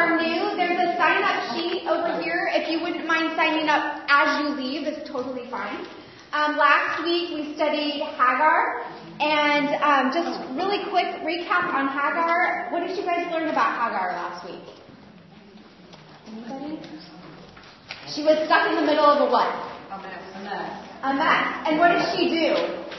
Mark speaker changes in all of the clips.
Speaker 1: are new, there's a sign-up sheet over here. If you wouldn't mind signing up as you leave, it's totally fine. Last week we studied Hagar, and just really quick recap on Hagar. What did you guys learn about Hagar last week? Anybody? She was stuck in the middle of a what? A mess. And what did she do?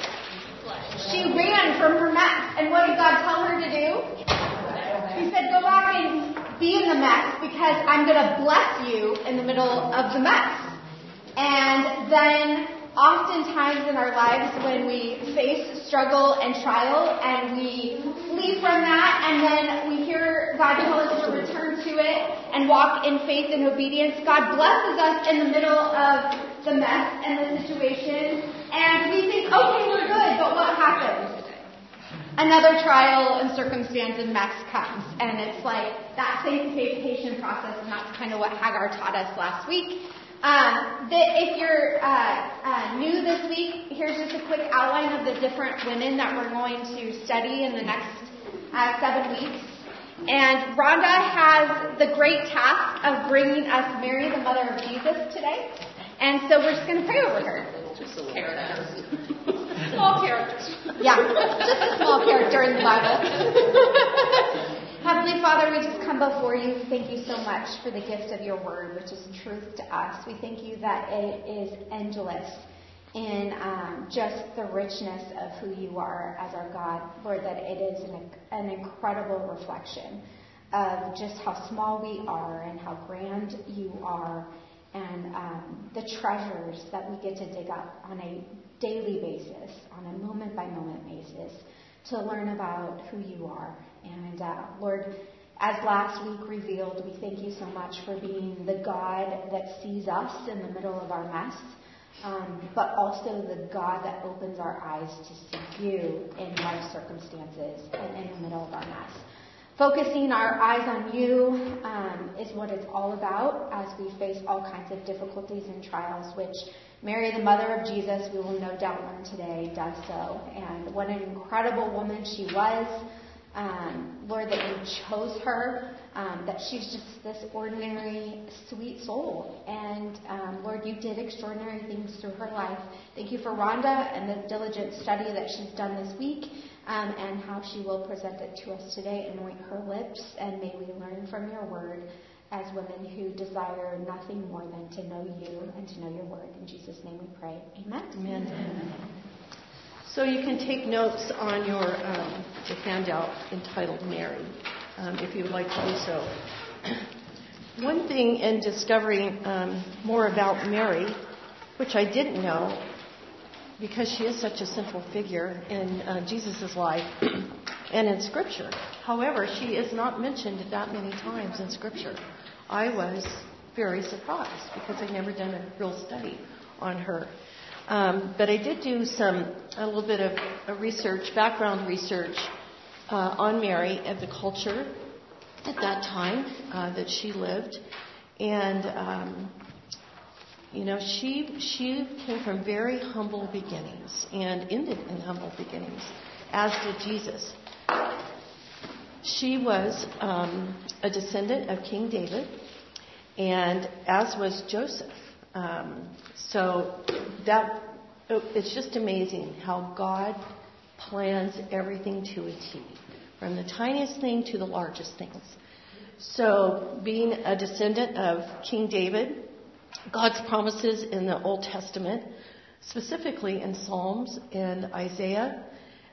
Speaker 1: She ran from her mess. And what did God tell her to do? He said, go back and be in the mess because I'm going to bless you in the middle of the mess. And then oftentimes in our lives when we face struggle and trial and we flee from that and then we hear God tell us to return to it and walk in faith and obedience, God blesses us in the middle of the mess and the situation. And we think, okay, we're good, but what happens? Another trial and circumstance and mess comes. And it's like that sanctification process, and that's kind of what Hagar taught us last week. If you're new this week, here's just a quick outline of the different women that we're going to study in the next 7 weeks. And Rhonda has the great task of bringing us Mary, the mother of Jesus, today. And so we're just going to pray over her.
Speaker 2: Just a character. Small characters.
Speaker 1: Yeah, just a small character in the Bible. Heavenly Father, we just come before you. Thank you so much for the gift of your word, which is truth to us. We thank you that it is endless in just the richness of who you are as our God. Lord, that it is an incredible reflection of just how small we are and how grand you are, and the treasures that we get to dig up on a daily basis, on a moment-by-moment basis, to learn about who you are. And Lord, as last week revealed, we thank you so much for being the God that sees us in the middle of our mess, but also the God that opens our eyes to see you in life circumstances and in the middle of our mess. Focusing our eyes on you is what it's all about as we face all kinds of difficulties and trials, which Mary, the mother of Jesus, we will no doubt learn today, does so. And what an incredible woman she was. Lord, that you chose her, that she's just this ordinary, sweet soul. And Lord, you did extraordinary things through her life. Thank you for Rhonda and the diligent study that she's done this week, and how she will present it to us today. Anoint her lips, and may we learn from your word as women who desire nothing more than to know you and to know your word. In Jesus' name we pray. Amen.
Speaker 3: Amen. So you can take notes on your handout entitled Mary, if you would like to do so. One thing in discovering more about Mary, which I didn't know, because she is such a central figure in Jesus' life and in Scripture. However, she is not mentioned that many times in Scripture. I was very surprised because I'd never done a real study on her. But I did do a little bit of research, background research on Mary and the culture at that time that she lived. And, she came from very humble beginnings and ended in humble beginnings, as did Jesus. She was a descendant of King David, and as was Joseph. So it's just amazing how God plans everything to a T, from the tiniest thing to the largest things. So being a descendant of King David, God's promises in the Old Testament, specifically in Psalms and Isaiah,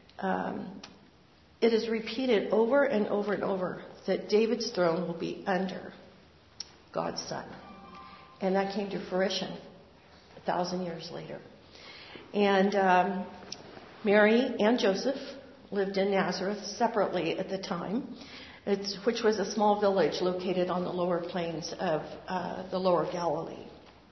Speaker 3: it is repeated over and over and over that David's throne will be under God's Son. And that came to fruition 1,000 years later. And Mary and Joseph lived in Nazareth separately at the time, which was a small village located on the lower plains of the lower Galilee.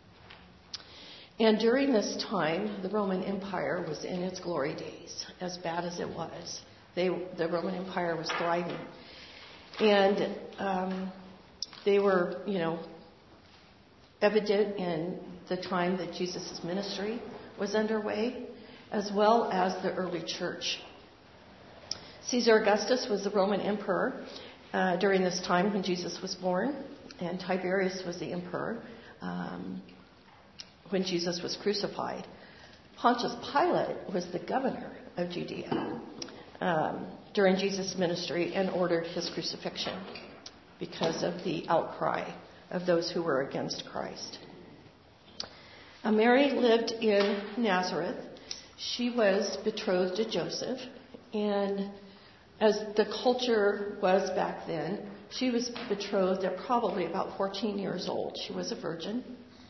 Speaker 3: And during this time, the Roman Empire was in its glory days, as bad as it was. The Roman Empire was thriving. And they were, evident in the time that Jesus' ministry was underway, as well as the early church. Caesar Augustus was the Roman emperor, during this time when Jesus was born, and Tiberius was the emperor when Jesus was crucified. Pontius Pilate was the governor of Judea during Jesus' ministry and ordered his crucifixion because of the outcry of those who were against Christ. Mary lived in Nazareth. She was betrothed to Joseph, and as the culture was back then, she was betrothed at probably about 14 years old. She was a virgin.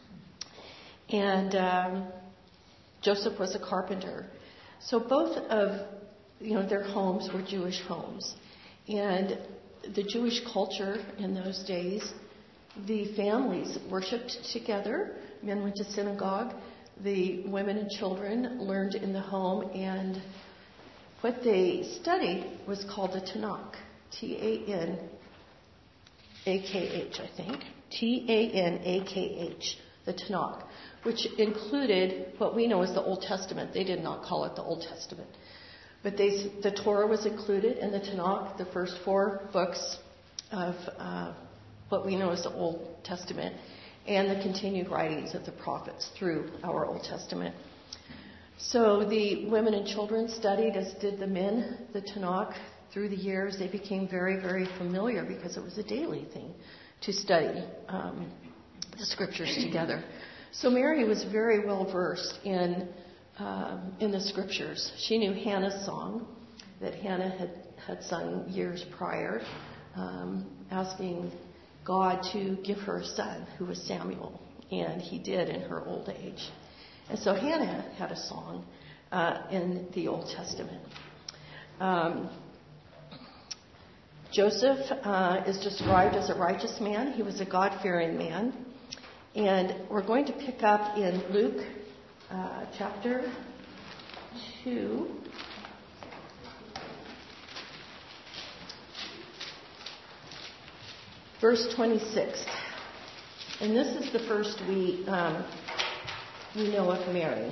Speaker 3: And Joseph was a carpenter. So both of their homes were Jewish homes. And the Jewish culture in those days, the families worshipped together. Men went to synagogue. The women and children learned in the home. And what they studied was called the Tanakh. Tanakh, I think. Tanakh, the Tanakh, which included what we know as the Old Testament. They did not call it the Old Testament. But the Torah was included in the Tanakh, the first 4 books of what we know as the Old Testament, and the continued writings of the prophets through our Old Testament. So the women and children studied, as did the men, the Tanakh. Through the years, they became very, very familiar because it was a daily thing to study the scriptures together. So Mary was very well versed in the scriptures. She knew Hannah's song that Hannah had sung years prior, asking God to give her a son who was Samuel, and he did in her old age. And so Hannah had a song in the Old Testament. Joseph is described as a righteous man. He was a God-fearing man. And we're going to pick up in Luke chapter 2. Verse 26. And this is the first we know of Mary.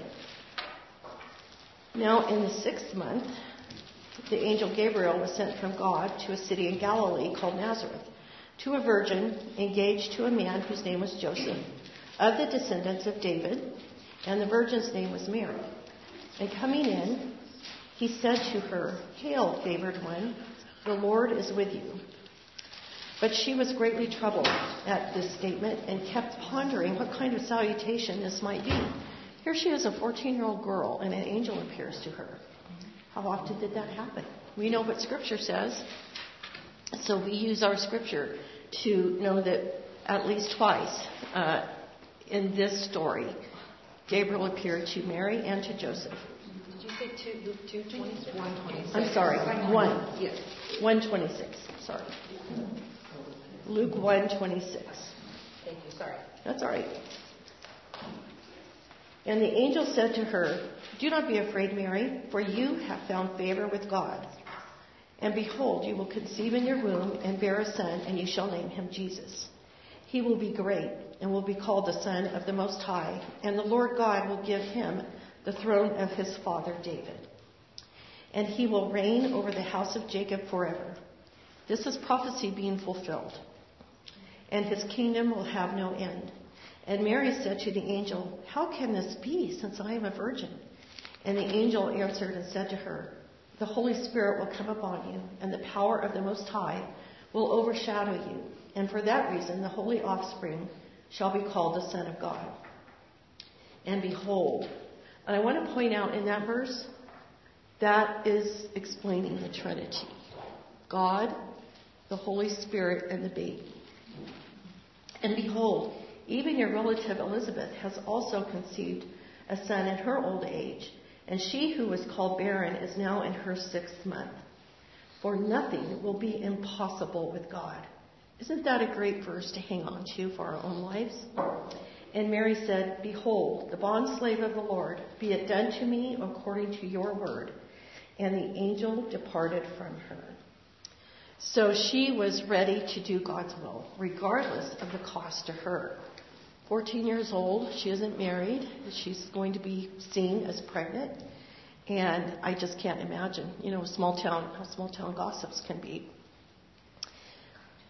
Speaker 3: Now in the 6th month, the angel Gabriel was sent from God to a city in Galilee called Nazareth, to a virgin engaged to a man whose name was Joseph, of the descendants of David, and the virgin's name was Mary. And coming in, he said to her, "Hail, favored one, the Lord is with you." But she was greatly troubled at this statement and kept pondering what kind of salutation this might be. Here she is, a 14-year-old girl, and an angel appears to her. How often did that happen? We know what Scripture says, so we use our Scripture to know that at least twice in this story, Gabriel appeared to Mary and to Joseph.
Speaker 2: Did you say 2, Luke 2:26? 1:26.
Speaker 3: I'm sorry, 1.
Speaker 2: Yes.
Speaker 3: 1:26. Sorry. Luke 1:26.
Speaker 2: Thank you. Sorry.
Speaker 3: That's all right. And the angel said to her, "Do not be afraid, Mary, for you have found favor with God. And behold, you will conceive in your womb and bear a son, and you shall name him Jesus. He will be great and will be called the Son of the Most High, and the Lord God will give him the throne of his father David. And he will reign over the house of Jacob forever." This is prophecy being fulfilled. "And his kingdom will have no end." And Mary said to the angel, "How can this be, since I am a virgin?" And the angel answered and said to her, "The Holy Spirit will come upon you, and the power of the Most High will overshadow you. And for that reason, the holy offspring shall be called the Son of God. And behold," and I want to point out in that verse, that is explaining the Trinity. God, the Holy Spirit, and the baby. "And behold, even your relative Elizabeth has also conceived a son in her old age, and she who was called barren is now in her 6th month. For nothing will be impossible with God." Isn't that a great verse to hang on to for our own lives? And Mary said, "Behold, the bondslave of the Lord, be it done to me according to your word." And the angel departed from her. So she was ready to do God's will, regardless of the cost to her. 14 years old, she isn't married. She's going to be seen as pregnant. And I just can't imagine, how small town gossips can be.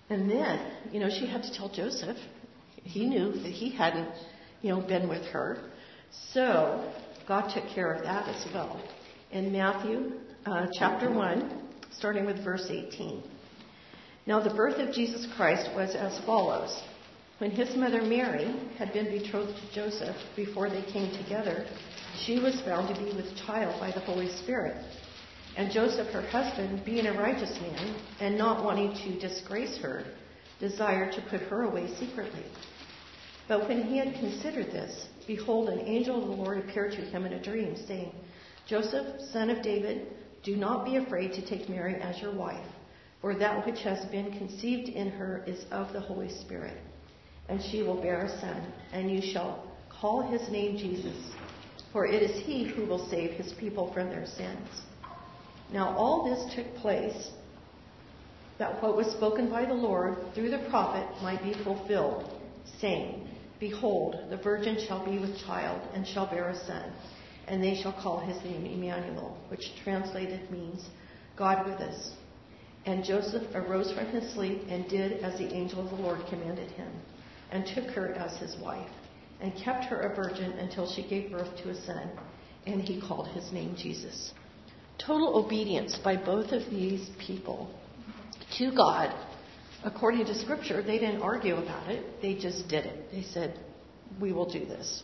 Speaker 3: And then, she had to tell Joseph. He knew that he hadn't, been with her. So God took care of that as well. In Matthew chapter 1, starting with verse 18. Now the birth of Jesus Christ was as follows. When his mother Mary had been betrothed to Joseph before they came together, she was found to be with child by the Holy Spirit. And Joseph, her husband, being a righteous man and not wanting to disgrace her, desired to put her away secretly. But when he had considered this, behold, an angel of the Lord appeared to him in a dream, saying, Joseph, son of David, do not be afraid to take Mary as your wife, for that which has been conceived in her is of the Holy Spirit. And she will bear a son, and you shall call his name Jesus, for it is he who will save his people from their sins. Now all this took place, that what was spoken by the Lord through the prophet might be fulfilled, saying, Behold, the virgin shall be with child, and shall bear a son, and they shall call his name Emmanuel, which translated means God with us. And Joseph arose from his sleep and did as the angel of the Lord commanded him, and took her as his wife, and kept her a virgin until she gave birth to a son, and he called his name Jesus. Total obedience by both of these people to God. According to Scripture, they didn't argue about it. They just did it. They said, we will do this.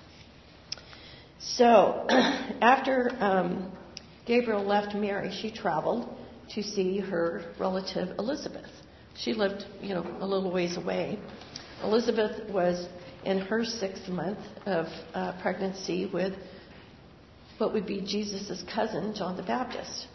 Speaker 3: So, after Gabriel left Mary, she traveled to see her relative Elizabeth. She lived, a little ways away. Elizabeth was in her 6th month of pregnancy with what would be Jesus' cousin, John the Baptist.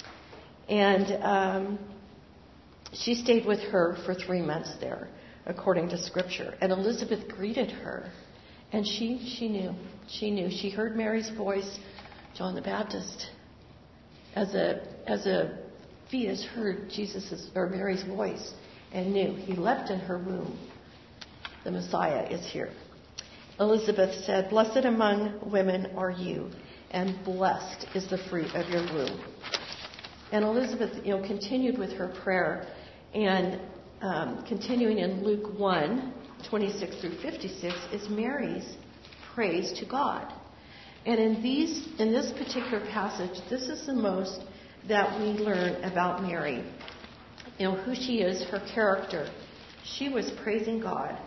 Speaker 3: And she stayed with her for 3 months there, according to Scripture. And Elizabeth greeted her. And she knew. She knew. She heard Mary's voice. John the Baptist, as a fetus, heard Mary's voice and knew. He leapt in her womb. The Messiah is here. Elizabeth said, Blessed among women are you, and blessed is the fruit of your womb. And Elizabeth, continued with her prayer, and continuing in Luke 1, 26 through 56, is Mary's praise to God. And in this particular passage, this is the most that we learn about Mary. Who she is, her character. She was praising God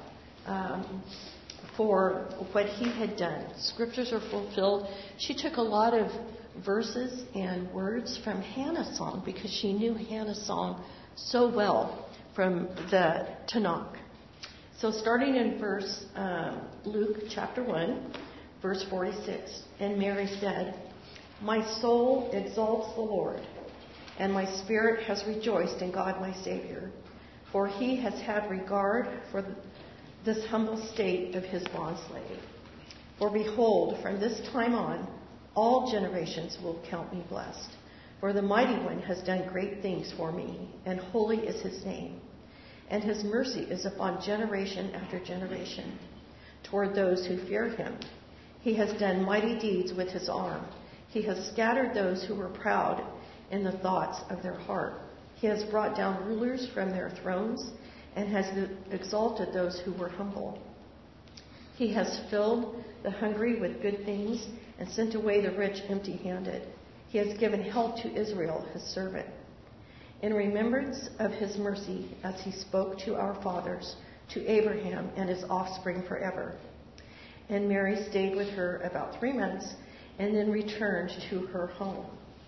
Speaker 3: for what he had done. Scriptures are fulfilled. She took a lot of verses and words from Hannah's song because she knew Hannah's song so well from the Tanakh. So starting in Luke chapter 1, verse 46, and Mary said, My soul exalts the Lord, and my spirit has rejoiced in God my Savior, for he has had regard for this humble state of his bondslave. For behold, from this time on, all generations will count me blessed. For the Mighty One has done great things for me, and holy is his name. And his mercy is upon generation after generation toward those who fear him. He has done mighty deeds with his arm. He has scattered those who were proud in the thoughts of their heart. He has brought down rulers from their thrones and has exalted those who were humble. He has filled the hungry with good things and sent away the rich empty-handed. He has given help to Israel, his servant, in remembrance of his mercy as he spoke to our fathers, to Abraham and his offspring forever. And Mary stayed with her about 3 months and then returned to her home.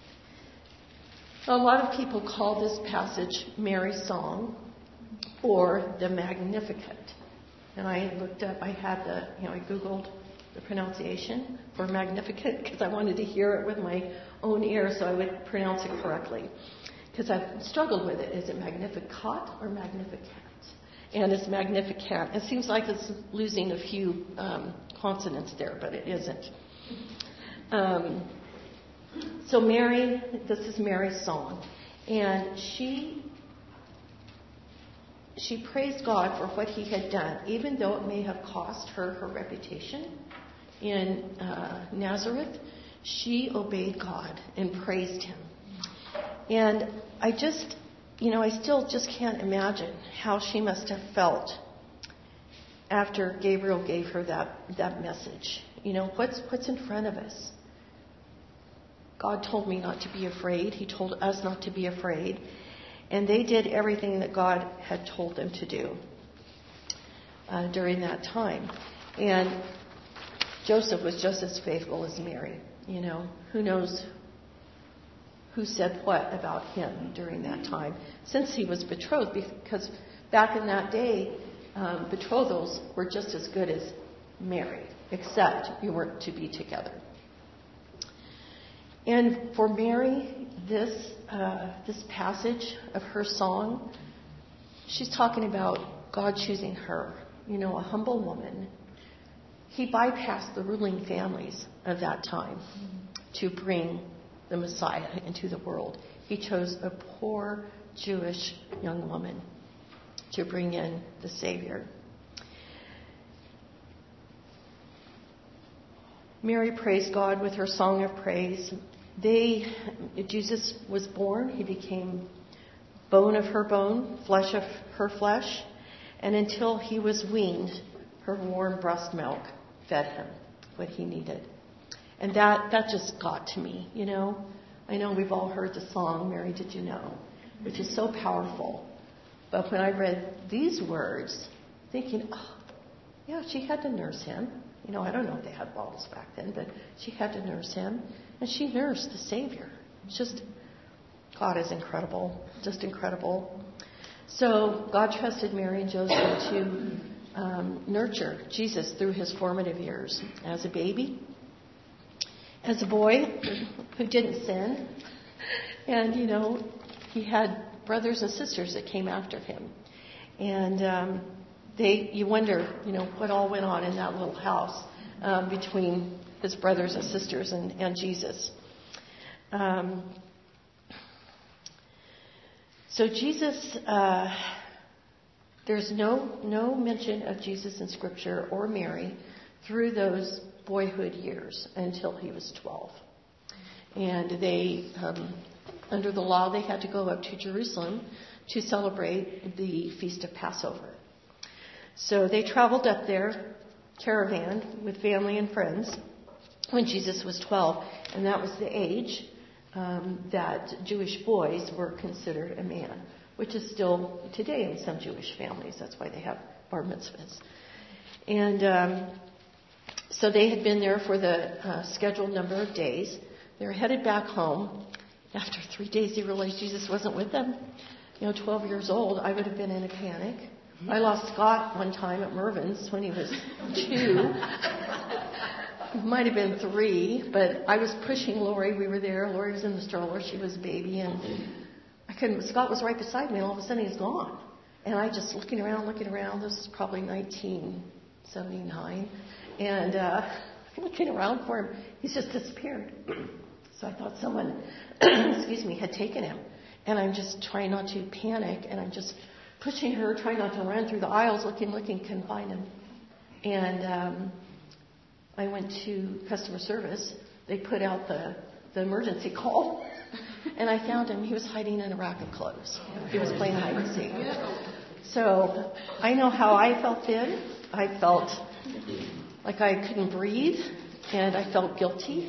Speaker 3: A lot of people call this passage Mary's Song or the Magnificat. And I looked up, I Googled the pronunciation for Magnificat because I wanted to hear it with my own ears so I would pronounce it correctly. Because I've struggled with it. Is it Magnificat or Magnificat? And it's Magnificat. It seems like it's losing a few consonants there, but it isn't. So Mary, this is Mary's song. And she praised God for what he had done, even though it may have cost her her reputation in Nazareth. She obeyed God and praised him. And I just I still just can't imagine how she must have felt after Gabriel gave her that message. What's in front of us? God told me not to be afraid. He told us not to be afraid. And they did everything that God had told them to do during that time. And Joseph was just as faithful as Mary. Who knows who said what about him during that time, since he was betrothed, because back in that day, betrothals were just as good as married, except you weren't to be together. And for Mary, this passage of her song, she's talking about God choosing her, a humble woman. He bypassed the ruling families of that time to bring the Messiah into the world. He chose a poor Jewish young woman to bring in the Savior. Mary praised God with her song of praise. Jesus was born. He became bone of her bone, flesh of her flesh. And until he was weaned, her warm breast milk fed him what he needed. And that just got to me, I know we've all heard the song, Mary, Did You Know? Which is so powerful. But when I read these words, thinking, she had to nurse him. I don't know if they had bottles back then, but she had to nurse him. And she nursed the Savior. It's just, God is incredible. Just incredible. So God trusted Mary and Joseph to nurture Jesus through his formative years as a baby, as a boy who didn't sin. And, he had brothers and sisters that came after him. And you wonder, what all went on in that little house between his brothers and sisters and Jesus. So Jesus, there's no mention of Jesus in Scripture or Mary through those boyhood years until he was 12. And they, under the law, they had to go up to Jerusalem to celebrate the Feast of Passover. So they traveled up there, caravan, with family and friends, when Jesus was 12. And that was the age that Jewish boys were considered a man, which is still today in some Jewish families. That's why they have bar mitzvahs. And so they had been there for the scheduled number of days. They were headed back home. After 3 days, they realized Jesus wasn't with them. 12 years old, I would have been in a panic. I lost Scott one time at Mervyn's when he was 2. Might have been 3, but I was pushing Lori. We were there. Lori was in the stroller. She was a baby, and I couldn't. Scott was right beside me, and all of a sudden he's gone. And I just looking around. This is probably 1979, and looking around for him. He's just disappeared. So I thought someone, had taken him. And I'm just trying not to panic, and I'm just pushing her, trying not to run through the aisles, looking, couldn't find him. And I went to customer service. They put out the emergency call, and I found him. He was hiding in a rack of clothes. He was playing hide and seek. So I know how I felt then. I felt like I couldn't breathe, and I felt guilty.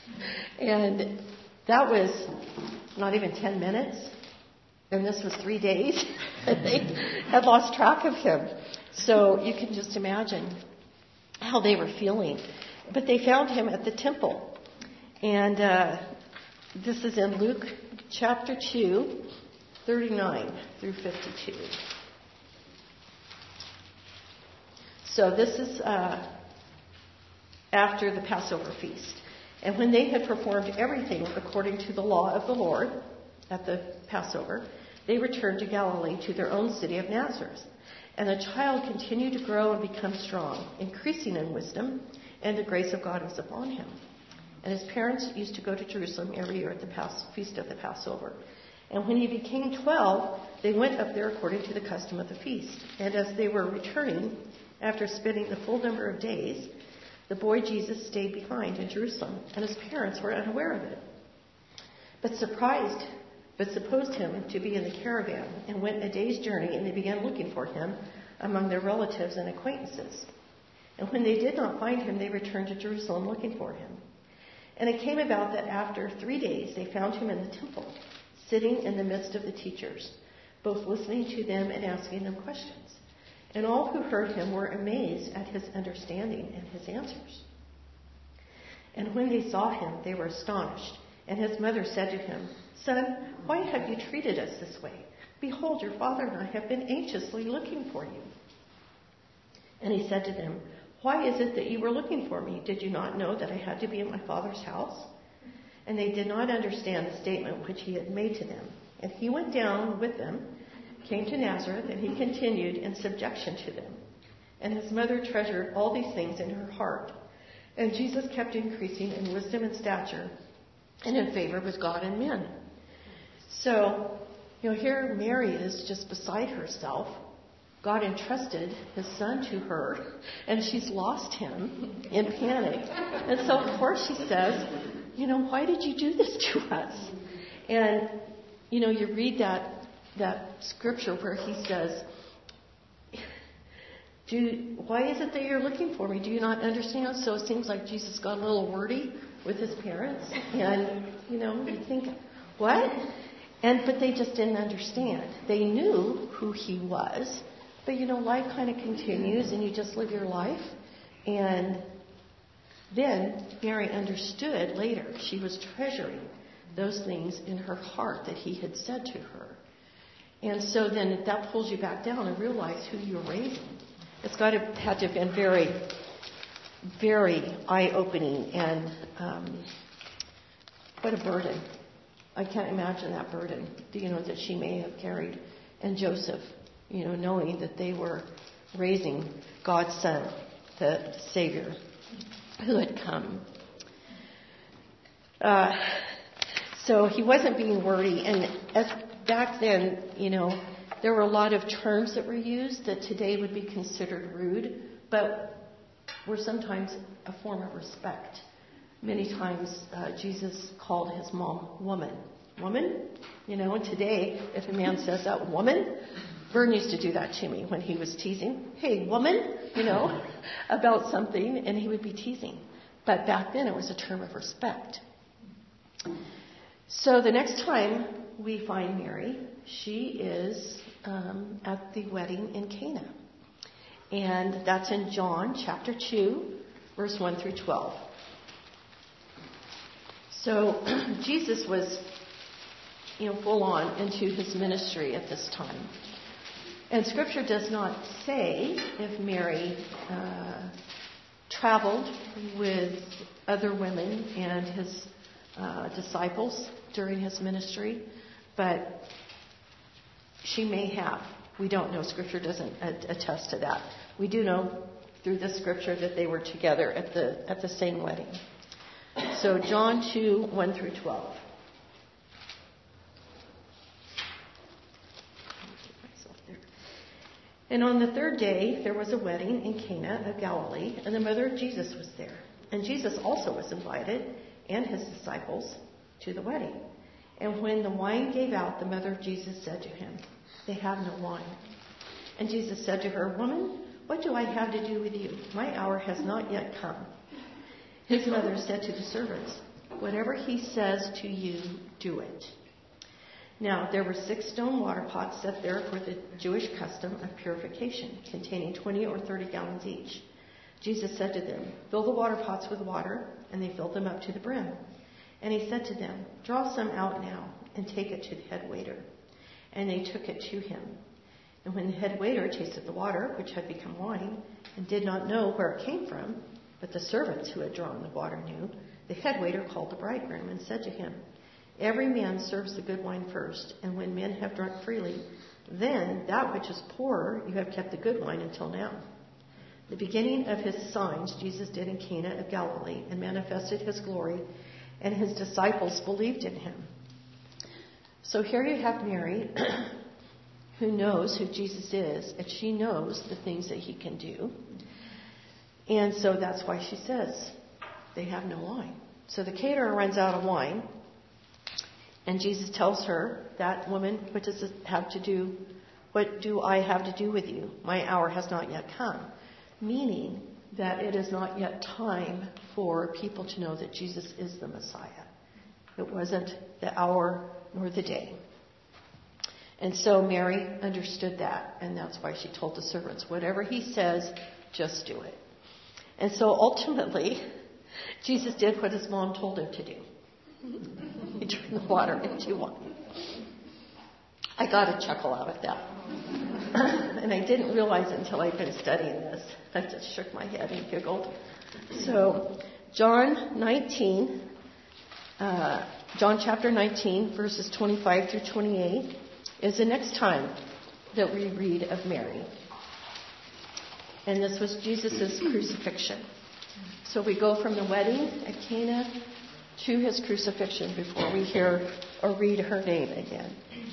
Speaker 3: And that was not even 10 minutes, and this was 3 days, and they had lost track of him. So you can just imagine how they were feeling. But they found him at the temple. And this is in Luke chapter 2, 39 through 52. So this is after the Passover feast. And when they had performed everything according to the law of the Lord at the Passover, they returned to Galilee, to their own city of Nazareth. And the child continued to grow and become strong, increasing in wisdom, and the grace of God was upon him. And his parents used to go to Jerusalem every year at the feast of the Passover. And when he became 12, they went up there according to the custom of the feast. And as they were returning, after spending the full number of days, the boy Jesus stayed behind in Jerusalem, and his parents were unaware of it. But surprised but supposed him to be in the caravan, and went a day's journey, and they began looking for him among their relatives and acquaintances. And when they did not find him, they returned to Jerusalem looking for him. And it came about that after 3 days they found him in the temple, sitting in the midst of the teachers, both listening to them and asking them questions. And all who heard him were amazed at his understanding and his answers. And when they saw him, they were astonished. And his mother said to him, "Son, why have you treated us this way? Behold, your father and I have been anxiously looking for you." And he said to them, "Why is it that you were looking for me? Did you not know that I had to be in my father's house?" And they did not understand the statement which he had made to them. And he went down with them, came to Nazareth, and he continued in subjection to them. And his mother treasured all these things in her heart. And Jesus kept increasing in wisdom and stature and in favor with God and men. So, here Mary is just beside herself. God entrusted his son to her, and she's lost him in panic. And so, of course, she says, "Why did you do this to us?" And, you read that scripture where he says, "Why is it that you're looking for me? Do you not understand?" So it seems like Jesus got a little wordy with his parents. And, you think, what? But they just didn't understand. They knew who he was. But, life kind of continues and you just live your life. And then Mary understood later. She was treasuring those things in her heart that he had said to her. And so then that pulls you back down and realize who you're raising. It's had to have been very, very eye-opening, and what a burden. I can't imagine that burden, that she may have carried. And Joseph, knowing that they were raising God's son, the Savior, who had come. So he wasn't being wordy. And back then, there were a lot of terms that were used that today would be considered rude, but were sometimes a form of respect. Many times Jesus called his mom woman. Woman? And today, if a man says that, woman, Vern used to do that to me when he was teasing. "Hey, woman," about something, and he would be teasing. But back then it was a term of respect. So the next time we find Mary, she is at the wedding in Cana. And that's in John chapter 2, verse 1 through 12. So Jesus was, full on into his ministry at this time. And Scripture does not say if Mary traveled with other women and his disciples during his ministry, but she may have. We don't know. Scripture doesn't attest to that. We do know through the Scripture that they were together at the same wedding. So John 2, 1 through 12. And on the third day, there was a wedding in Cana of Galilee, and the mother of Jesus was there. And Jesus also was invited, and his disciples, to the wedding. And when the wine gave out, the mother of Jesus said to him, "They have no wine." And Jesus said to her, "Woman, what do I have to do with you? My hour has not yet come." His mother said to the servants, "Whatever he says to you, do it." Now, there were 6 stone water pots set there for the Jewish custom of purification, containing 20 or 30 gallons each. Jesus said to them, "Fill the water pots with water," and they filled them up to the brim. And he said to them, "Draw some out now and take it to the head waiter." And they took it to him. And when the head waiter tasted the water, which had become wine, and did not know where it came from, but the servants who had drawn the water knew, the head waiter called the bridegroom and said to him, "Every man serves the good wine first, and when men have drunk freely, then that which is poorer you have kept the good wine until now." The beginning of his signs Jesus did in Cana of Galilee, and manifested his glory, and his disciples believed in him. So here you have Mary, who knows who Jesus is, and she knows the things that he can do. And so that's why she says, they have no wine. So the caterer runs out of wine, And Jesus tells her, that woman, what does it have to do? What do I have to do with you? My hour has not yet come. Meaning that it is not yet time for people to know that Jesus is the Messiah. It wasn't the hour nor the day. And so Mary understood that, and that's why she told the servants, whatever he says, just do it. And so ultimately, Jesus did what his mom told him to do. He turned the water into wine. I got a chuckle out of that. And I didn't realize it until I'd been studying this. I just shook my head and giggled. So, John chapter 19, verses 25 through 28 is the next time that we read of Mary. And this was Jesus' crucifixion. So we go from the wedding at Cana to his crucifixion before we hear or read her name again.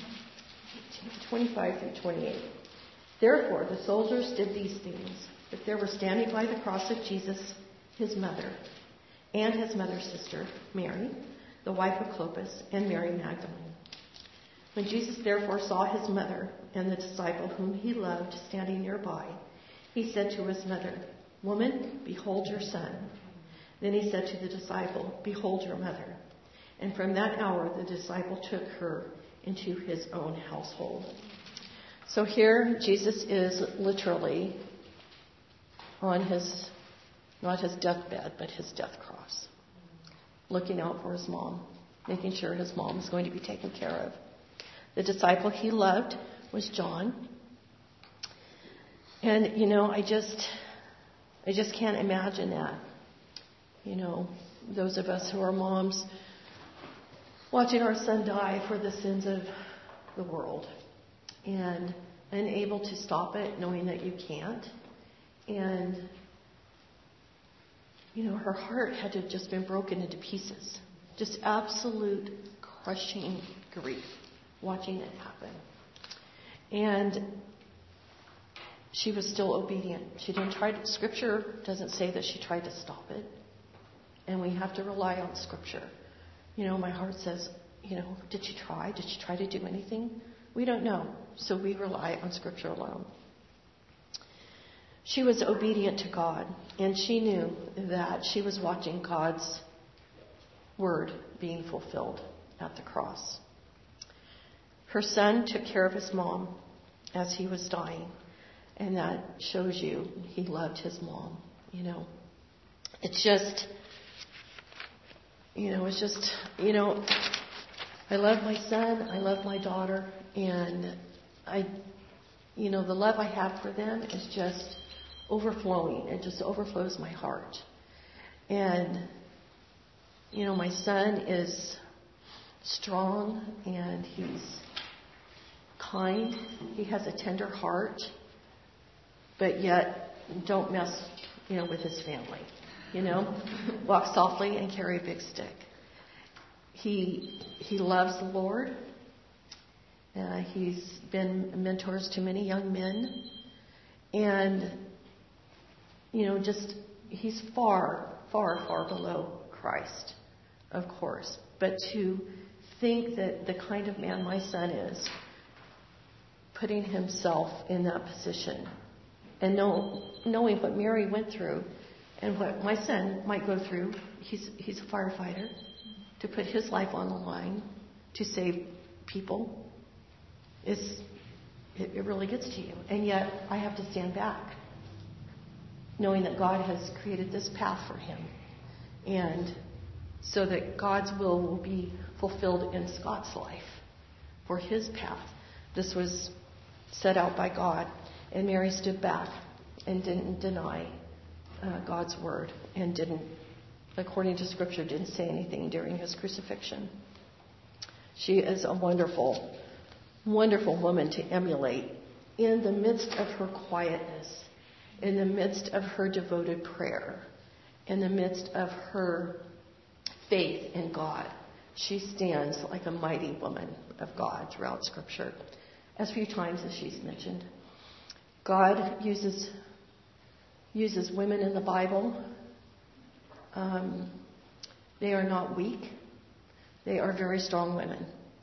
Speaker 3: 25 through 28. Therefore, the soldiers did these things, but there were standing by the cross of Jesus his mother, and his mother's sister, Mary, the wife of Clopas, and Mary Magdalene. When Jesus therefore saw his mother and the disciple whom he loved standing nearby, he said to his mother, Woman, behold your son. Then he said to the disciple, Behold your mother. And from that hour the disciple took her into his own household. So here Jesus is literally on his, not his deathbed, but his death cross, looking out for his mom, making sure his mom is going to be taken care of. The disciple he loved was John. And, I just can't imagine that. Those of us who are moms watching our son die for the sins of the world and unable to stop it, knowing that you can't. And, her heart had to have just been broken into pieces. Just absolute crushing grief watching it happen. And she was still obedient. She didn't try to, Scripture doesn't say that she tried to stop it. And we have to rely on Scripture. My heart says, did she try? Did she try to do anything? We don't know. So we rely on Scripture alone. She was obedient to God, and she knew that she was watching God's word being fulfilled at the cross. Her son took care of his mom as he was dying, and that shows you he loved his mom. It's just, I love my son, I love my daughter, and the love I have for them is just overflowing. It just overflows my heart. And, my son is strong and he's kind. He has a tender heart, but yet don't mess, with his family. Walk softly and carry a big stick. He loves the Lord. He's been mentors to many young men. And, he's far, far, far below Christ, of course. But to think that the kind of man my son is, putting himself in that position, and knowing what Mary went through and what my son might go through, he's a firefighter, to put his life on the line to save people, it really gets to you. And yet I have to stand back, knowing that God has created this path for him, and so that God's will be fulfilled in Scott's life for his path. This was set out by God, and Mary stood back and didn't deny God's word, and didn't, according to Scripture, didn't say anything during his crucifixion. She is a wonderful, wonderful woman to emulate in the midst of her quietness, in the midst of her devoted prayer, in the midst of her faith in God. She stands like a mighty woman of God throughout Scripture, as few times as she's mentioned. God uses women in the Bible. They are not weak. They are very strong women.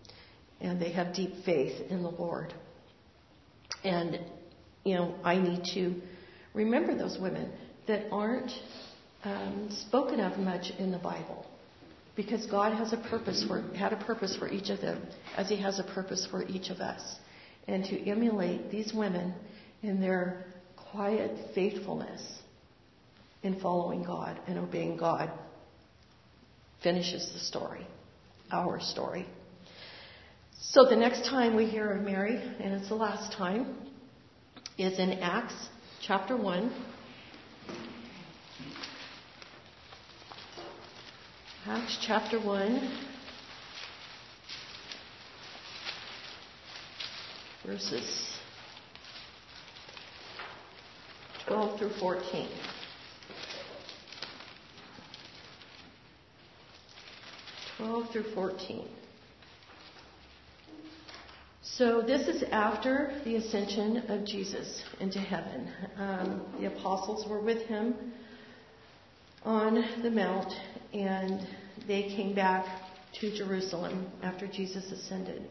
Speaker 3: and they have deep faith in the Lord. And, I need to remember those women that aren't spoken of much in the Bible, because God had a purpose for each of them, as He has a purpose for each of us. And to emulate these women in their quiet faithfulness in following God and obeying God finishes the story, our story. So the next time we hear of Mary, and it's the last time, is in Acts chapter 1. Acts chapter 1, verses 12 through 14. So this is after the ascension of Jesus into heaven. The apostles were with Him on the mount, and they came back to Jerusalem after Jesus ascended.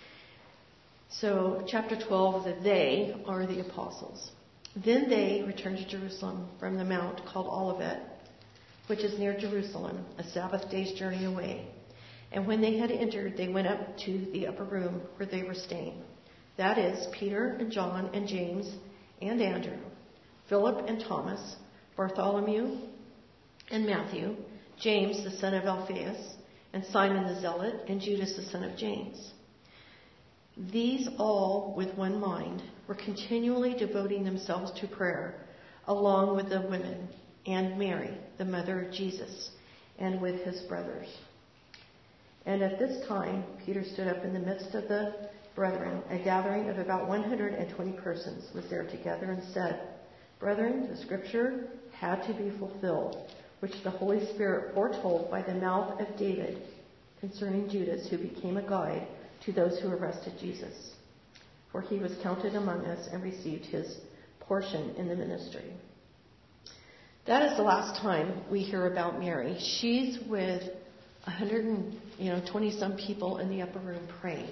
Speaker 3: So chapter 12, the they are the apostles. Then they returned to Jerusalem from the mount called Olivet, which is near Jerusalem, a Sabbath day's journey away. And when they had entered, they went up to the upper room where they were staying. That is, Peter and John and James and Andrew, Philip and Thomas, Bartholomew and Matthew, James the son of Alphaeus, and Simon the Zealot, and Judas the son of James. These all, with one mind, were continually devoting themselves to prayer, along with the women and Mary, the mother of Jesus, and with his brothers. And at this time, Peter stood up in the midst of the brethren. A gathering of about 120 persons was there together, and said, Brethren, the scripture had to be fulfilled, which the Holy Spirit foretold by the mouth of David concerning Judas, who became a guide to those who arrested Jesus. For he was counted among us and received his portion in the ministry. That is the last time we hear about Mary. She's with 120 some people in the upper room praying.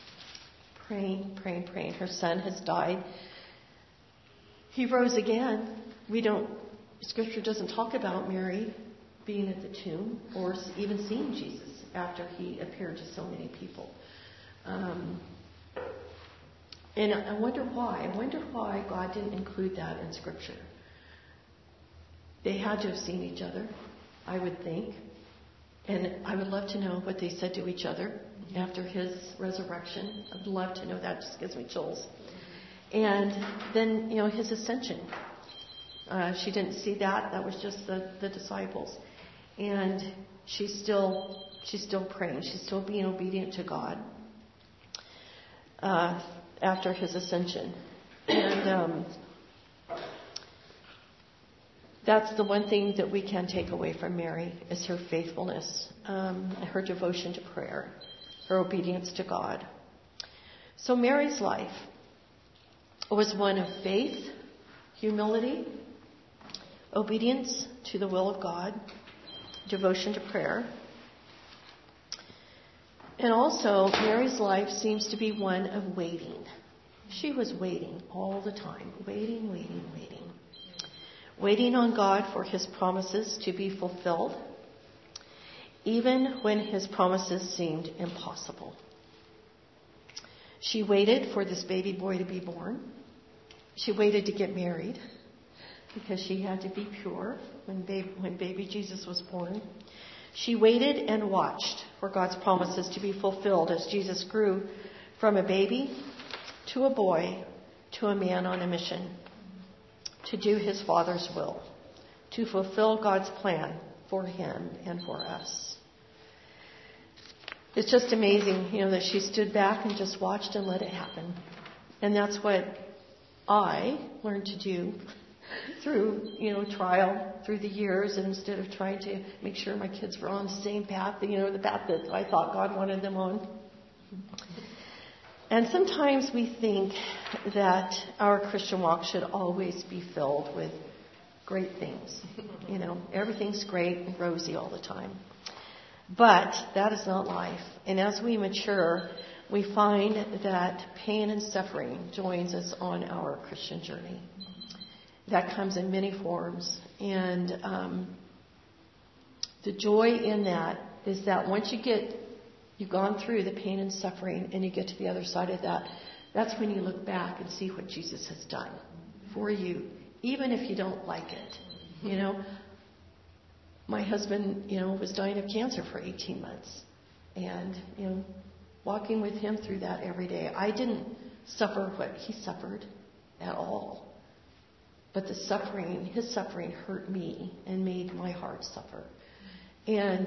Speaker 3: Her son has died. He rose again. Scripture doesn't talk about Mary being at the tomb or even seeing Jesus after he appeared to so many people. And I wonder why. I wonder why God didn't include that in Scripture. They had to have seen each other, I would think. And I would love to know what they said to each other after his resurrection. I'd love to know that. It just gives me chills. And then, his ascension. She didn't see that. That was just the disciples. And she's still praying. She's still being obedient to God after his ascension. And that's the one thing that we can take away from Mary, is her faithfulness, her devotion to prayer, her obedience to God. So Mary's life was one of faith, humility, obedience to the will of God, devotion to prayer. And also, Mary's life seems to be one of waiting. She was waiting all the time, waiting. Waiting on God for his promises to be fulfilled, even when his promises seemed impossible. She waited for this baby boy to be born. She waited to get married because she had to be pure when baby Jesus was born. She waited and watched for God's promises to be fulfilled as Jesus grew from a baby to a boy to a man on a mission to do his Father's will, to fulfill God's plan for him and for us. It's just amazing, that she stood back and just watched and let it happen. And that's what I learned to do through, trial through the years, and instead of trying to make sure my kids were on the same path, the path that I thought God wanted them on. And sometimes we think that our Christian walk should always be filled with great things. Everything's great and rosy all the time. But that is not life. And as we mature, we find that pain and suffering joins us on our Christian journey. That comes in many forms. And the joy in that is that once you've gone through the pain and suffering and you get to the other side of that, that's when you look back and see what Jesus has done for you, even if you don't like it. You know, my husband, was dying of cancer for 18 months. And, walking with him through that every day. I didn't suffer what he suffered at all. But his suffering hurt me and made my heart suffer. And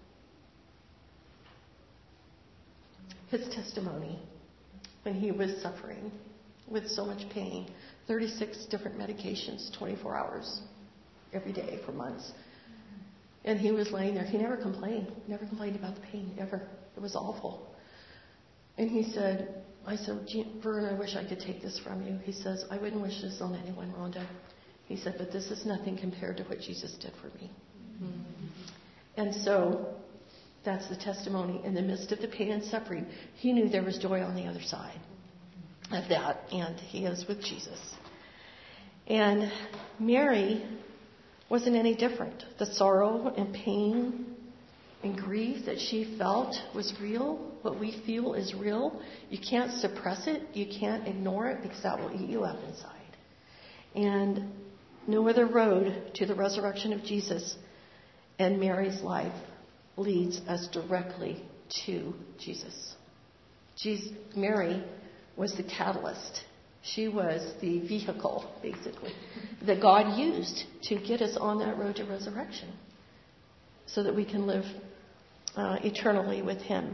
Speaker 3: his testimony when he was suffering with so much pain, 36 different medications, 24 hours every day for months. And he was laying there. He never complained about the pain, ever. It was awful. And I said, Vern, I wish I could take this from you. He says, I wouldn't wish this on anyone, Rhonda. He said, but this is nothing compared to what Jesus did for me. Mm-hmm. And so that's the testimony. In the midst of the pain and suffering, he knew there was joy on the other side of that, and he is with Jesus. And Mary wasn't any different. The sorrow and pain and grief that she felt was real. What we feel is real. You can't suppress it. You can't ignore it because that will eat you up inside. And no other road to the resurrection of Jesus and Mary's life leads us directly to Jesus. Mary was the catalyst. She was the vehicle, basically, that God used to get us on that road to resurrection so that we can live eternally with Him.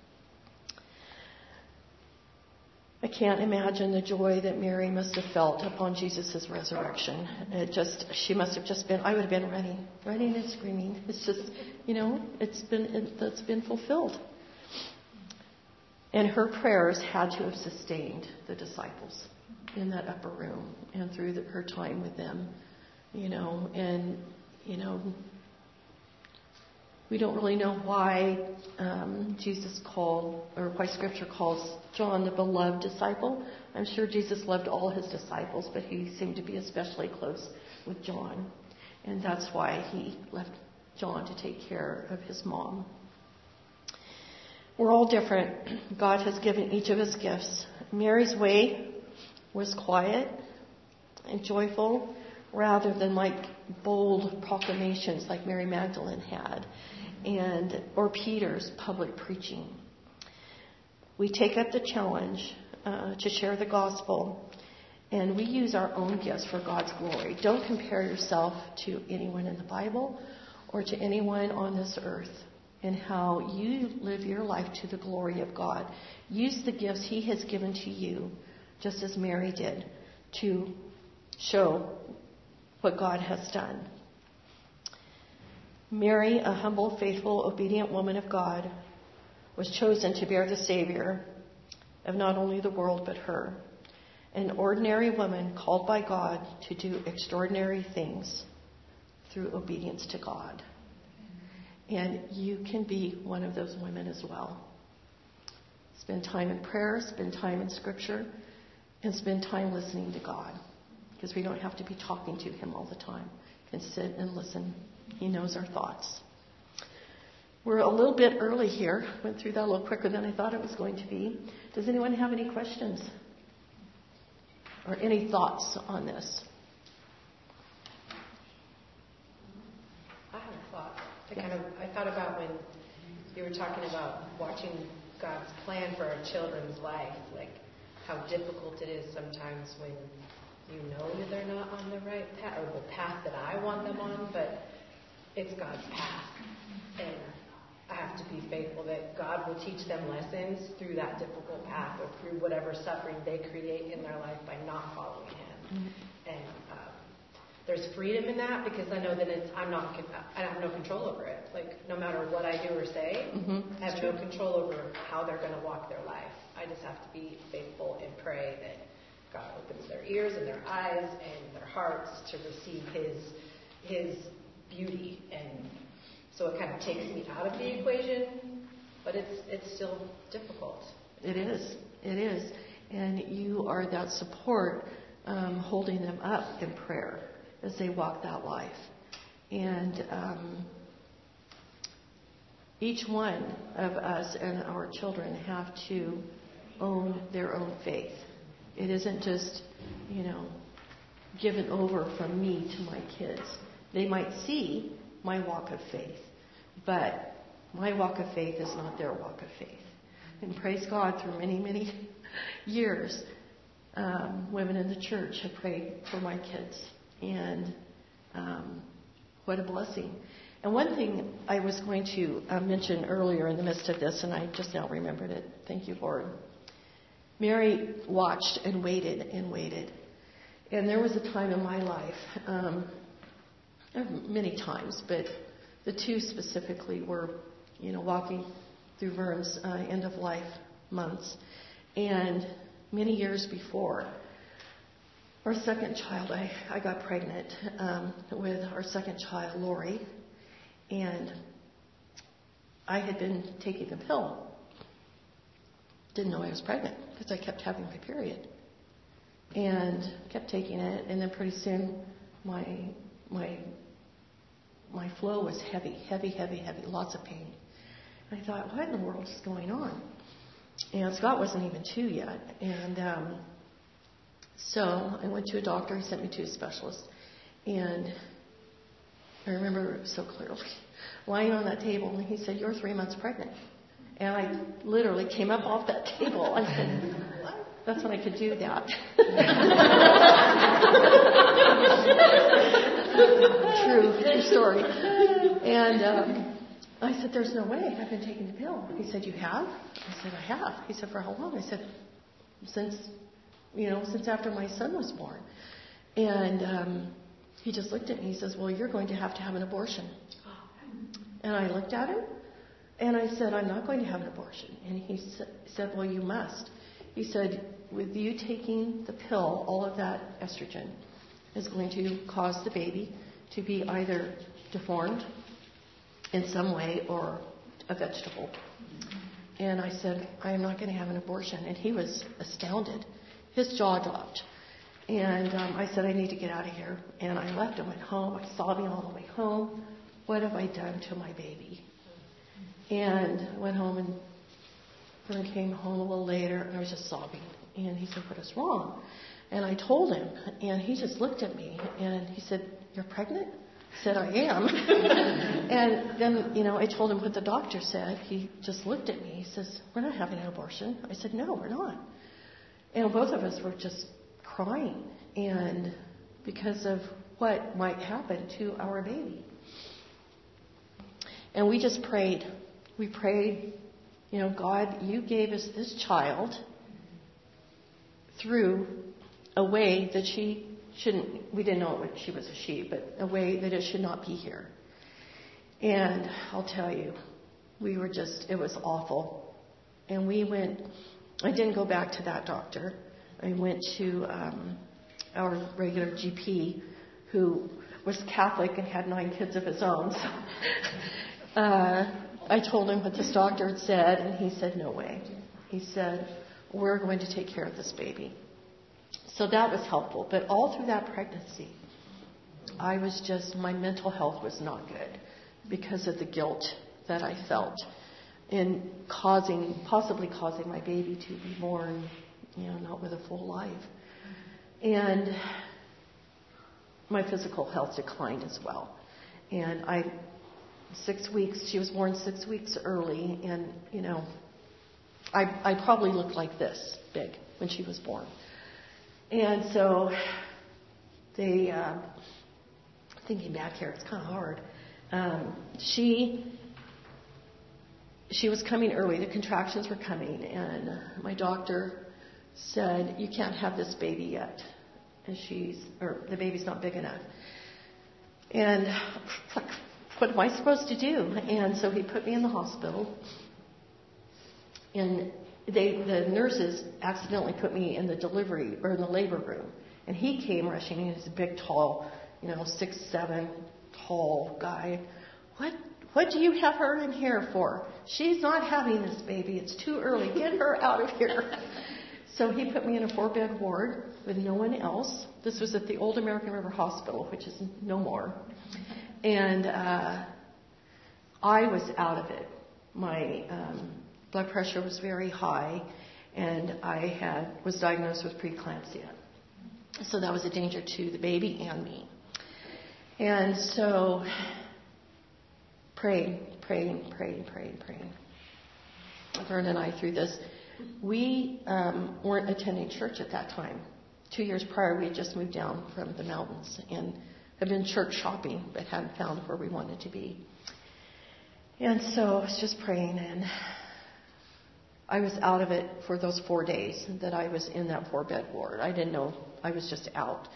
Speaker 3: I can't imagine the joy that Mary must have felt upon Jesus' resurrection. She must have just been, I would have been running and screaming. It's just, it's been fulfilled. And her prayers had to have sustained the disciples in that upper room and through her time with them, and we don't really know why Jesus called, or why Scripture calls John the beloved disciple. I'm sure Jesus loved all his disciples, but he seemed to be especially close with John. And that's why he left John to take care of his mom. We're all different. God has given each of us gifts. Mary's way was quiet and joyful rather than like bold proclamations like Mary Magdalene had, or Peter's public preaching. We take up the challenge to share the gospel, and we use our own gifts for God's glory. Don't compare yourself to anyone in the Bible or to anyone on this earth in how you live your life to the glory of God. Use the gifts He has given to you, just as Mary did, to show what God has done. Mary, a humble, faithful, obedient woman of God, was chosen to bear the Savior of not only the world but her. An ordinary woman called by God to do extraordinary things through obedience to God. And you can be one of those women as well. Spend time in prayer, spend time in Scripture, and spend time listening to God. Because we don't have to be talking to Him all the time. We can sit and listen. He knows our thoughts. We're a little bit early here. Went through that a little quicker than I thought it was going to be. Does anyone have any questions? Or any thoughts on this?
Speaker 2: I have a thought. I thought about when you were talking about watching God's plan for our children's life, like how difficult it is sometimes when you know that they're not on the right path, or the path that I want them on, but it's God's path. And I have to be faithful that God will teach them lessons through that difficult path or through whatever suffering they create in their life by not following Him. Mm-hmm. And there's freedom in that because I know that I have no control over it. Like, no matter what I do or say, I have no control over how they're going to walk their life. I just have to be faithful and pray that God opens their ears and their eyes and their hearts to receive His beauty. And so it kind of takes me out of the equation, but it's still difficult.
Speaker 3: It is. It is. And you are that support, holding them up in prayer as they walk that life. And each one of us and our children have to own their own faith. It isn't just, given over from me to my kids. They might see my walk of faith, but my walk of faith is not their walk of faith. And praise God, through many, many years, women in the church have prayed for my kids. And what a blessing. And one thing I was going to mention earlier in the midst of this, and I just now remembered it. Thank you, Lord. Mary watched and waited and waited. And there was a time in my life, many times, but the two specifically were, walking through Vern's end of life months. And many years before our second child, I got pregnant with our second child, Lori. And I had been taking the pill. Didn't know I was pregnant because I kept having my period. And kept taking it, and then pretty soon my flow was heavy, lots of pain. And I thought, what in the world is going on? And Scott wasn't even 2 yet. And so I went to a doctor. He sent me to a specialist. And I remember so clearly lying on that table, and he said, "You're 3 months pregnant." And I literally came up off that table. I said, "What?" That's when I could do that. True story. And I said, "There's no way. I've been taking the pill." He said, "You have?" I said, "I have." He said, "For how long?" I said, since after my son was born." And he just looked at me. He says, "Well, you're going to have an abortion." And I looked at him, and I said, "I'm not going to have an abortion." And he said, "Well, you must." He said, "With you taking the pill, all of that estrogen is going to cause the baby to be either deformed in some way or a vegetable." And I said, "I am not going to have an abortion." And he was astounded. His jaw dropped. And I said, "I need to get out of here." And I left and went home. I was sobbing all the way home. What have I done to my baby? And I went home, and Vern came home a little later, and I was just sobbing. And he said, "What is wrong?" And I told him, and he just looked at me, and he said, "You're pregnant?" I said, "I am." And then, I told him what the doctor said. He just looked at me. He says, "We're not having an abortion." I said, "No, we're not." And both of us were just crying, and because of what might happen to our baby. And we just prayed. We prayed, God, you gave us this child through a way that she shouldn't, we didn't know she was a she, but a way that it should not be here. And I'll tell you, it was awful. And I didn't go back to that doctor. I went to our regular GP, who was Catholic and had 9 kids of his own. So I told him what this doctor had said, and he said, "No way." He said, "We're going to take care of this baby." So that was helpful. But all through that pregnancy, my mental health was not good because of the guilt that I felt in possibly causing my baby to be born, not with a full life. And my physical health declined as well. And 6 weeks, she was born 6 weeks early, and, I probably looked like this big when she was born. And so thinking back here, it's kind of hard. She was coming early. The contractions were coming, and my doctor said, "You can't have this baby yet. And the baby's not big enough." And what am I supposed to do? And so he put me in the hospital, and the nurses accidentally put me in the delivery or in the labor room. And he came rushing in. He's a big, tall, 6'7" tall guy. what do you have her in here for? She's not having this baby. It's too early. Get her out of here. So he put me in a 4-bed ward with no one else. This was at the old American River Hospital, which is no more. And I was out of it. My blood pressure was very high, and I was diagnosed with preeclampsia. So that was a danger to the baby and me. And so praying. Vern and I through this. We weren't attending church at that time. 2 years prior, we had just moved down from the mountains and had been church shopping, but hadn't found where we wanted to be. And so I was just praying, and I was out of it for those 4 days that I was in that 4-bed ward. I didn't know. I was just out.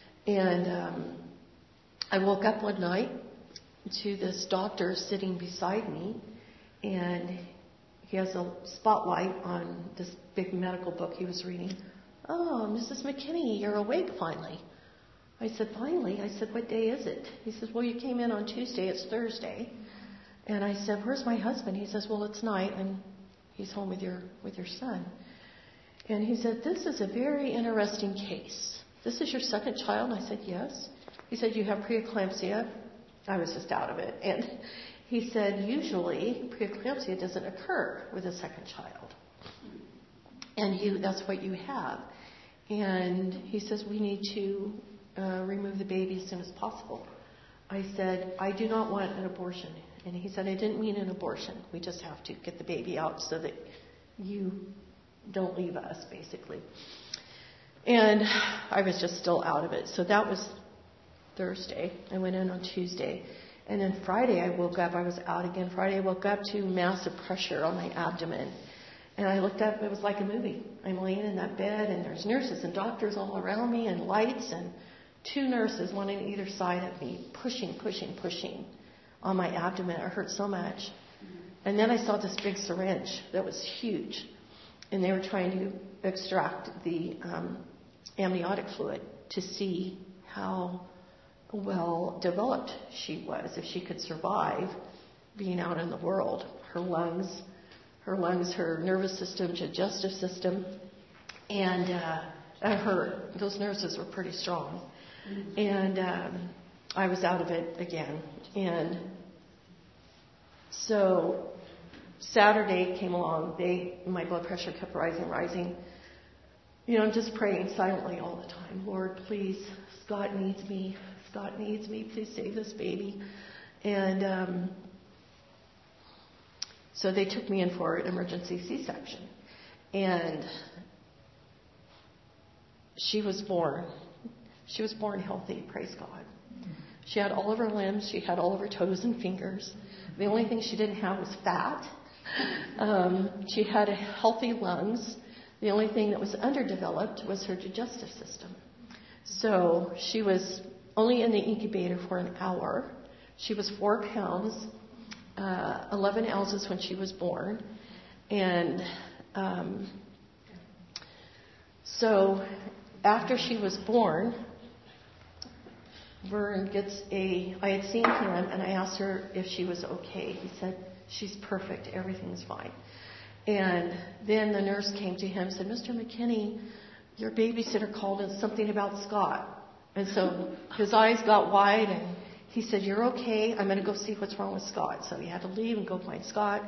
Speaker 3: And I woke up one night to this doctor sitting beside me, and he has a spotlight on this big medical book he was reading. "Oh, Mrs. McKinney, you're awake finally." I said, "Finally?" I said, "What day is it?" He says, "Well, you came in on Tuesday. It's Thursday." And I said, "Where's my husband?" He says, "Well, it's night, and he's home with your son." And he said, "This is a very interesting case. This is your second child?" And I said, "Yes." He said, "You have preeclampsia." I was just out of it. And he said, "Usually, preeclampsia doesn't occur with a second child. And that's what you have." And he says, "We need to remove the baby as soon as possible." I said, "I do not want an abortion." And he said, "I didn't mean an abortion. We just have to get the baby out so that you don't leave us," basically. And I was just still out of it. So that was Thursday. I went in on Tuesday. And then Friday I woke up. I was out again. Friday I woke up to massive pressure on my abdomen. And I looked up. It was like a movie. I'm laying in that bed, and there's nurses and doctors all around me and lights, and 2 nurses, one on either side of me, pushing on my abdomen. It hurt so much. And then I saw this big syringe that was huge. And they were trying to extract the amniotic fluid to see how well developed she was, if she could survive being out in the world. Her lungs, her nervous system, digestive system. And those nurses were pretty strong. And I was out of it again. And so Saturday came along. My blood pressure kept rising. You know, I'm just praying silently all the time. "Lord, please, Scott needs me. Please save this baby." And so they took me in for an emergency C-section. And she was born healthy, praise God. She had all of her limbs. She had all of her toes and fingers. The only thing she didn't have was fat. She had healthy lungs. The only thing that was underdeveloped was her digestive system. So she was only in the incubator for an hour. She was 4 pounds, 11 ounces when she was born. And so after she was born, Vern I had seen him, and I asked her if she was okay. He said, "She's perfect. Everything's fine." And then the nurse came to him and said, "Mr. McKinney, your babysitter called and something about Scott." And so his eyes got wide, and he said, "You're okay. I'm going to go see what's wrong with Scott." So he had to leave and go find Scott.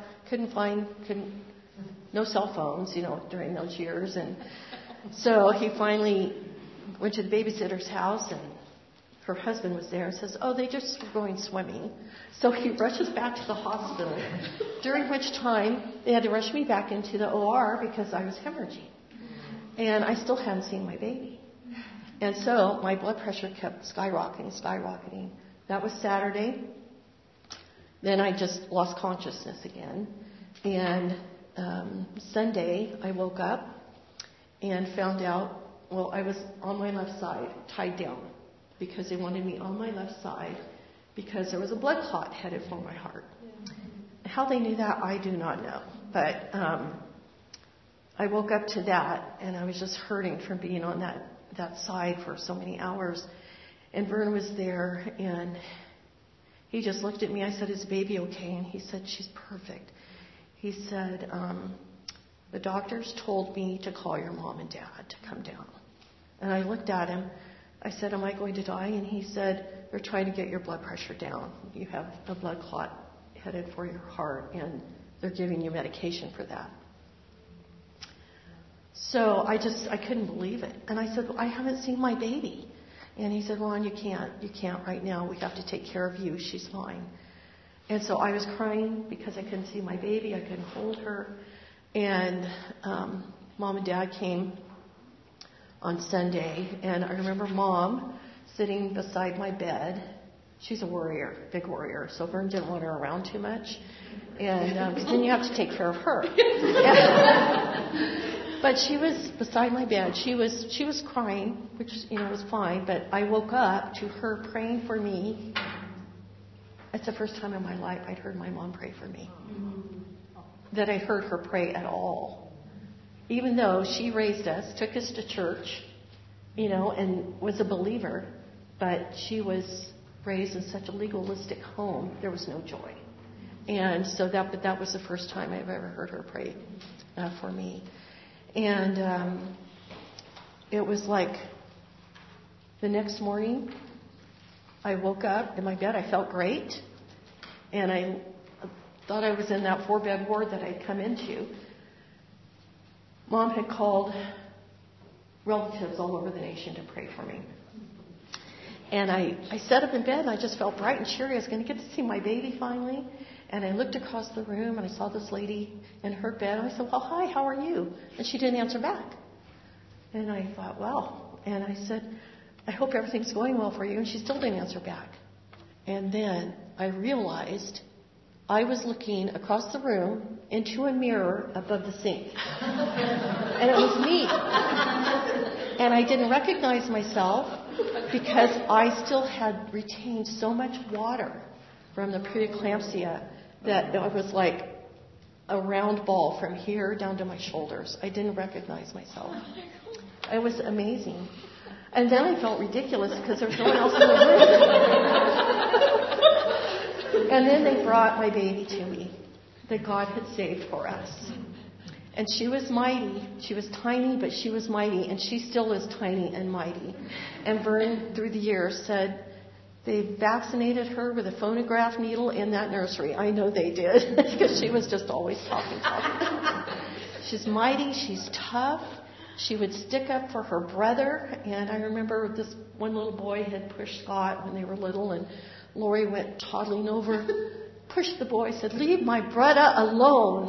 Speaker 3: No cell phones, during those years. And so he finally went to the babysitter's house, and her husband was there and says, "Oh, they just were going swimming." So he rushes back to the hospital, during which time they had to rush me back into the OR because I was hemorrhaging. And I still hadn't seen my baby. And so my blood pressure kept skyrocketing. That was Saturday. Then I just lost consciousness again. And Sunday I woke up and found out, I was on my left side, tied down, because they wanted me on my left side because there was a blood clot headed for my heart. How they knew that, I do not know. But I woke up to that, and I was just hurting from being on that side for so many hours. And Vern was there, and he just looked at me. I said, "Is baby okay?" And he said, "She's perfect." He said, "The doctors told me to call your mom and dad to come down." And I looked at him. I said, "Am I going to die?" And he said, "They're trying to get your blood pressure down. You have a blood clot headed for your heart, and they're giving you medication for that." So I couldn't believe it. And I said, "Well, I haven't seen my baby." And he said, "Ron, you can't right now. We have to take care of you. She's fine." And so I was crying because I couldn't see my baby. I couldn't hold her. And Mom and Dad came on Sunday. And I remember Mom sitting beside my bed. She's a warrior, big warrior. So Vern didn't want her around too much. And because then you have to take care of her. But she was beside my bed. She was crying, which was fine. But I woke up to her praying for me. It's the first time in my life I'd heard my mom pray for me. That I heard her pray at all. Even though she raised us, took us to church, and was a believer, but she was raised in such a legalistic home, there was no joy. And so that was the first time I've ever heard her pray for me. And it was like the next morning, I woke up in my bed. I felt great. And I thought I was in that 4-bed ward that I'd come into. Mom had called relatives all over the nation to pray for me. And I sat up in bed and I just felt bright and cheery. I was going to get to see my baby finally. And I looked across the room and I saw this lady in her bed. And I said, "Well, hi, how are you?" And she didn't answer back. And I thought, wow. And I said, "I hope everything's going well for you." And she still didn't answer back. And then I realized I was looking across the room into a mirror above the sink. And it was me. And I didn't recognize myself because I still had retained so much water from the preeclampsia that it was like a round ball from here down to my shoulders. I didn't recognize myself. It was amazing. And then I felt ridiculous because there was no one else in the room. And then they brought my baby to me that God had saved for us. And she was mighty. She was tiny, but she was mighty. And she still is tiny and mighty. And Vern, through the years, said they vaccinated her with a phonograph needle in that nursery. I know they did because she was just always talking. She's mighty. She's tough. She would stick up for her brother. And I remember this one little boy had pushed Scott when they were little. And Lori went toddling over, pushed the boy, said, "Leave my brother alone."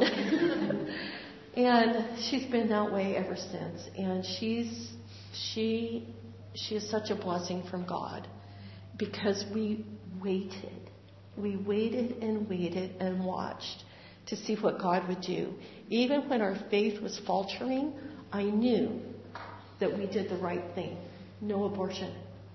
Speaker 3: And she's been that way ever since. And she is such a blessing from God because we waited. We waited and waited and watched to see what God would do. Even when our faith was faltering, I knew that we did the right thing. No abortion.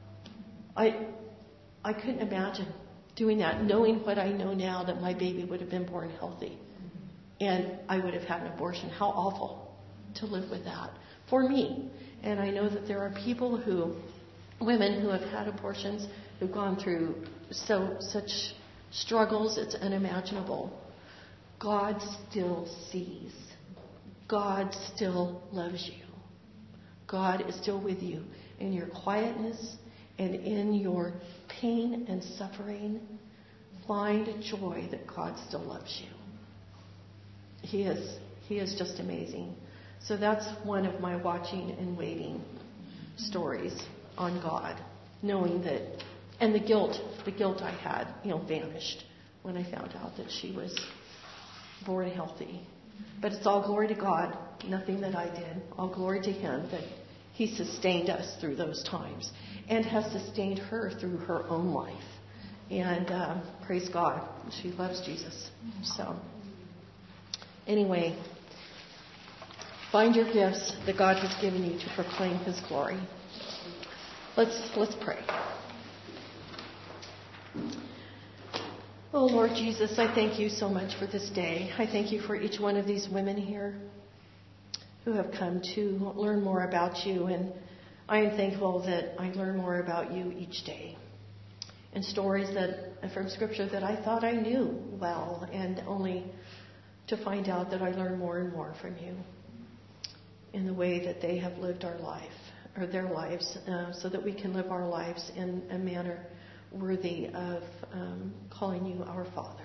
Speaker 3: I couldn't imagine doing that, knowing what I know now, that my baby would have been born healthy. And I would have had an abortion. How awful to live with that for me. And I know that there are women who have had abortions, who've gone through such struggles, it's unimaginable. God still sees. God still loves you. God is still with you in your quietness and in your pain and suffering. Find joy that God still loves you. He is just amazing. So that's one of my watching and waiting stories on God, knowing that, and the guilt I had, vanished when I found out that she was born healthy. But it's all glory to God, nothing that I did. All glory to Him that He sustained us through those times and has sustained her through her own life. And praise God, she loves Jesus. So anyway, find your gifts that God has given you to proclaim His glory. Let's pray. Oh, Lord Jesus, I thank you so much for this day. I thank you for each one of these women here who have come to learn more about you. And I am thankful that I learn more about you each day. and stories from Scripture that I thought I knew well, and only to find out that I learn more and more from you in the way that they have lived their lives, so that we can live our lives in a manner worthy of calling you our Father.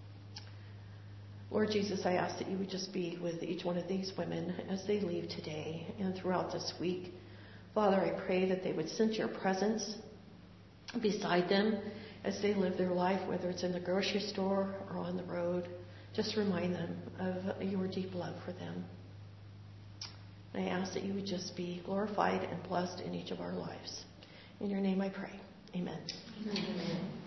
Speaker 3: Lord Jesus, I ask that you would just be with each one of these women as they leave today and throughout this week. Father, I pray that they would sense your presence beside them as they live their life, whether it's in the grocery store or on the road. Just remind them of your deep love for them. And I ask that you would just be glorified and blessed in each of our lives. In your name I pray. Amen.
Speaker 2: Amen.